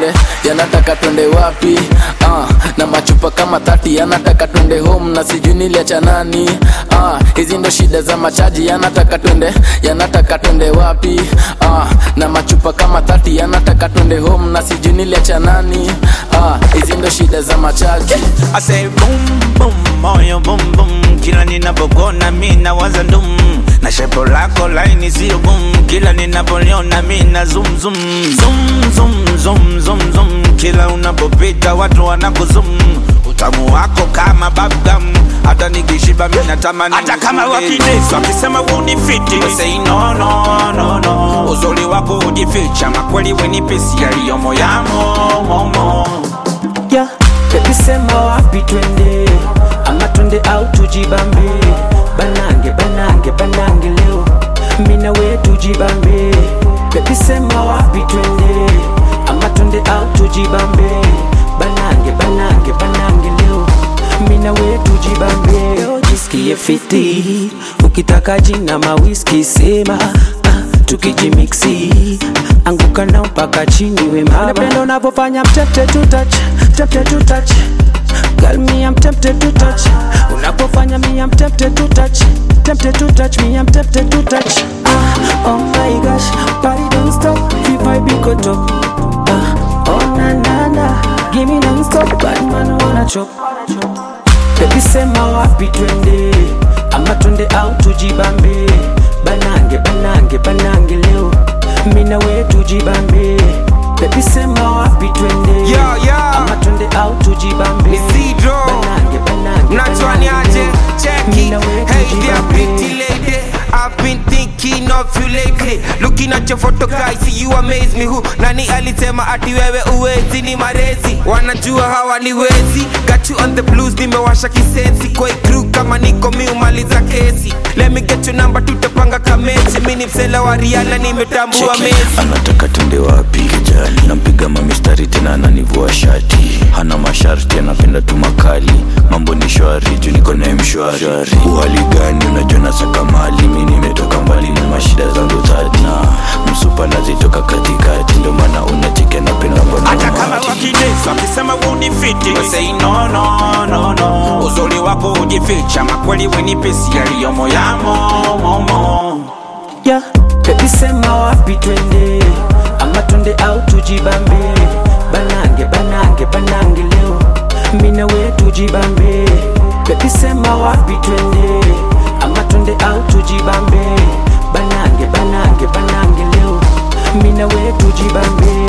yanataka twende wapi? Na machupa kama 30 yanataka twende home na sijui niliacha nani. Hizi ndo shida za machaji, yanataka twende wapi? Na machupa kama 30 yanataka twende home na sijui niliacha nani. Hizi ndo shida za machaji. I say boom boom moyo boom boom, kila ninapokona mimi nawaza ndum, na shepo lako line sio boom, kila ninapoliona mimi na zoom zoom zoom zoom zoom zoom zoom, kila unapopita watu wanakuzum, utamu wako kama bubblegum, hata nikishiba mimi natamani, hata kama wakinesa wakisema unifiti we say no no no no, uzuri wako ujificha, makweli wenipesi yaliyo moyamo momo. Yeah, baby sema wapi twende, ama twende au tujibambe, banange banange banange leo, mina we tujibambe. Baby sema wapi twende, ama twende au tujibambe, banange banange banange leo, mina we tujibambe. Leo jisikie fiti, ukitaka jina mawiski sema, tukijimixi anguka na mpaka chini we mama. Napenda unavyofanya I'm tempted to touch, tempted to touch. Girl me I'm tempted to touch. Unapofanya me I'm tempted to touch, tempted to touch me I'm tempted to touch. Oh my gosh, body don't stop, we vibe go top. Oh na na na, give me non-stop, bad man wanna chop. Baby sema wapi twende, ama twende au tujibambe, banange banange banange leo, mina we tujibambe. Baby sema wapi twende, ama twende au tujibambe, banange banange Naturally aje, check it. Hey there pretty lady, I've been thinking of you lately. Looking at your photo guys, see you amaze me. Who nani alisema ati wewe uwezi ni marezi, wanajua hawaniwezi. Got you on the blues, nimewasha kisensi. Kwa crew kama niko miumaliza kesi. Let me get your number, tutapanga kamechi. Mini msela wa Rihanna, nimetambua Messi. Anataka twende wapi kijani, nampiga mamistari tena ananivua shati, hana masharti anapenda tu makali, mambo ni shwari juu niko na mshwari. Uhali gani unajua nasaka mali, mimi nimetoka mbali na mashida zangu tadna, msupa nazitoka katikati, ndo maana unacheke napenda mbona. Hata kama wakinesa wakisema unifiti we say no no no no, uzuri wako ujificha, makweli wenipesi yaliyo moyamo momo. Yeah, baby sema wapi twende, ama twende au tujibambe, banange banange banange leo, mina we tujibambe. Baby sema wapi twende, ama twende au tujibambe, banange banange banange leo, mina we tujibambe.